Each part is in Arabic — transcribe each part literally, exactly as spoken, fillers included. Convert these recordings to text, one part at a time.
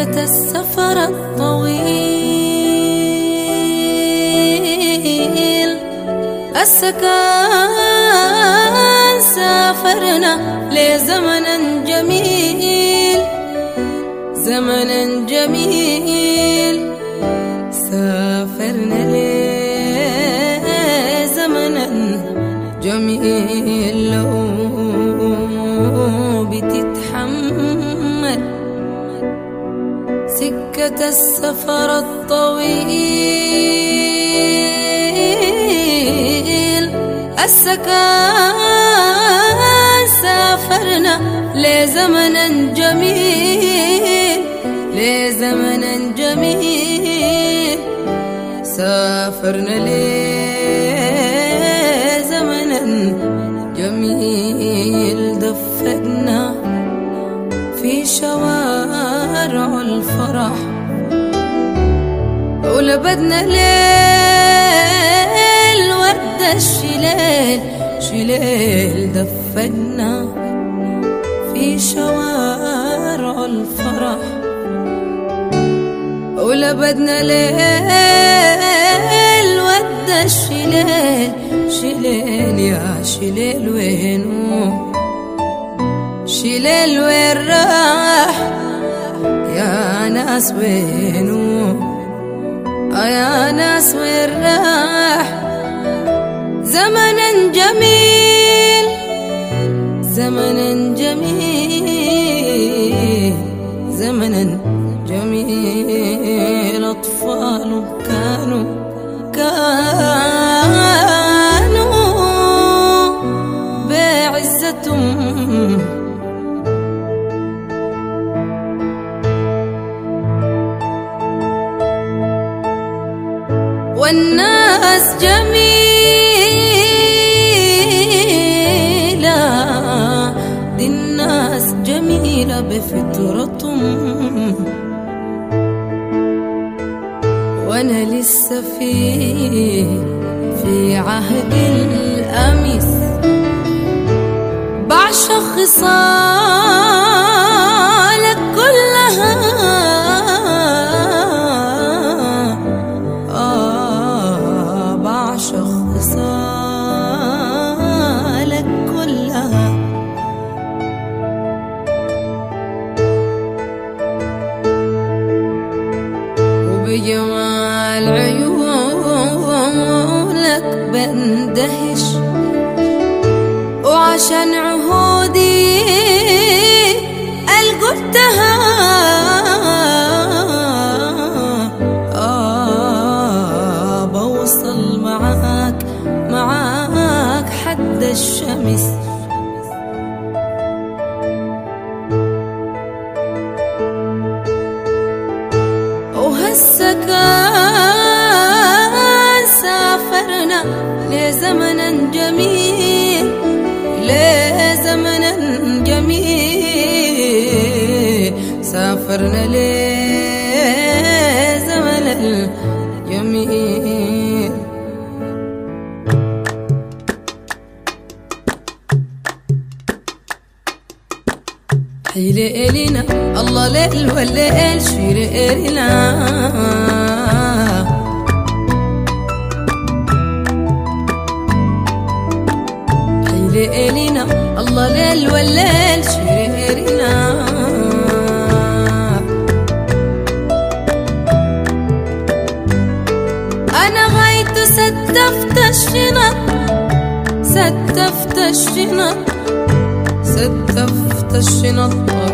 سكة السفر الطويل، السكان سافرنا لزمنا جميل، زمنا جميل سافرنا لزمنا جميل. لو بتتحمل سكة السفر الطويل، السكان سافرنا لزمنا جميل، لزمنا جميل سافرنا لزمنا جميل. دفقنا في شوارع الفرح ولبدنا ليل ورد الشليل، شليل دفقنا في شوارع الفرح ولبدنا ليل ورد الشليل، شليل يا شليل وينو، شليل وين راح يا ناس وينو، يا ناس وين راح. زمنا جميل، زمنا جميل، زمنا جميل. أطفال كانوا كانوا بعزتهم، والناس جميلة، دي الناس جميلة بفطرتهم. وأنا لسه في في عهد الأمس بعشق خصالك كلها، آه بعشق خصالك كلها. وبجمال عيونك بندهش، وعشان عهودي القلتها آه بوصل معاك معاك حد الشمس. وهالسكان سافرنا لزمنا جميل، لزمنا جميل سافرنا لزمنا جميل. حي ليلنا الله ليل والليل شي ليلنا، حي ليلنا الله ليل والليل شي ليلنا. أنا غايت ستفت الشنط، ستفت الشنط، ستفت الشنط،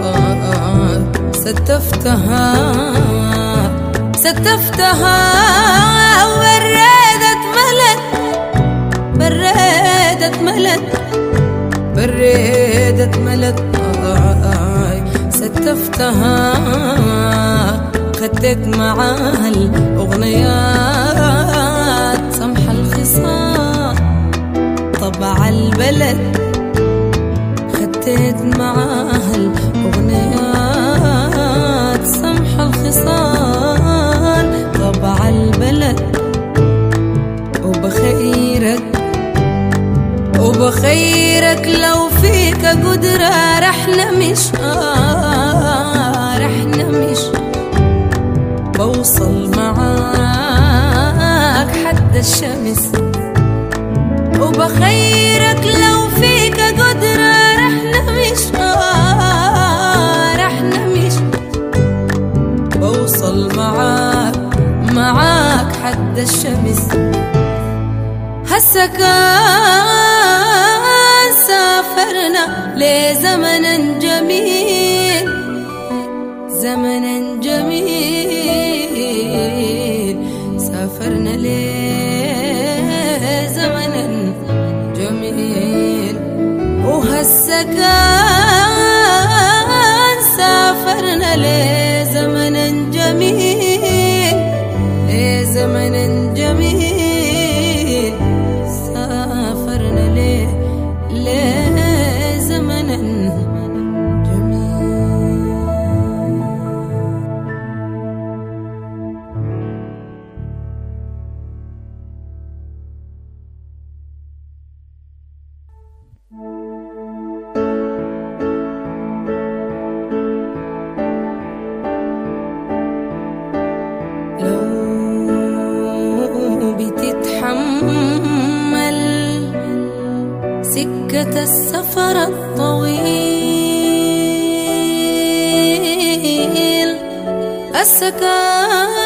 ستفتها ستفتها وبردت ملت، بردت ملت، بردت ملت ستفتها. خدت معاها الأغنيات سمح الخصام طبع البلد، خدت معاها الأغنيات سمح الخصال طبع البلد. وبخيرك وبخيرك لو فيك قدرة رح نمش، آه رح نمش بوصل معاك حد الشمس، وبخيرك لو فيك قدرة رح نمش رح نمش، بوصل معاك معاك حد الشمس. هسا كان سافرنا لزمن جميل، زمن جميل، سافرنا لزمن جميل. وهسا كان سافرنا لزمن جميل، لزمن جميل، سافرنا ليه لزمن سكة السفر الطويل. السكن